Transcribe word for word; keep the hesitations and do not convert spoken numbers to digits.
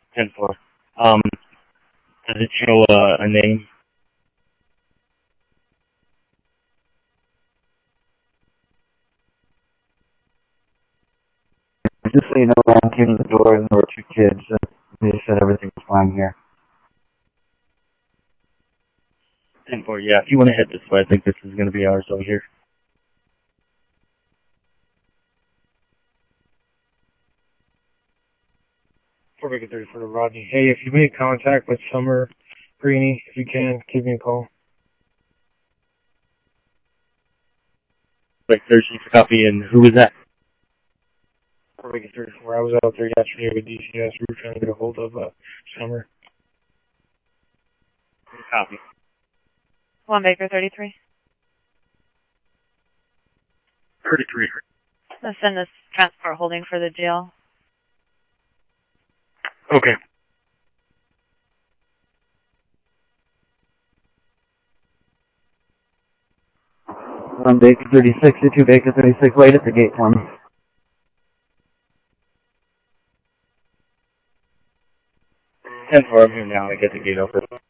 ten four. Um, does it show uh, a name? Just so you know, I came to the door and there were two kids. Uh, they said everything was fine here. ten four, yeah. If you want to head this way, I think this is going to be ours over here. four Baker thirty-four to Rodney. Hey, if you made contact with Summer Greeny, if you can, give me a call. Like, there's a copy, and who was that? four Baker thirty-four, I was out there yesterday with D C S. We were trying to get a hold of uh, Summer. Copy. one Baker thirty-three. thirty-three. Let's send this transport holding for the jail. Okay. one Baker thirty-six to two Baker thirty-six, wait at the gate for me. ten four, I'm here now. I get the gate open.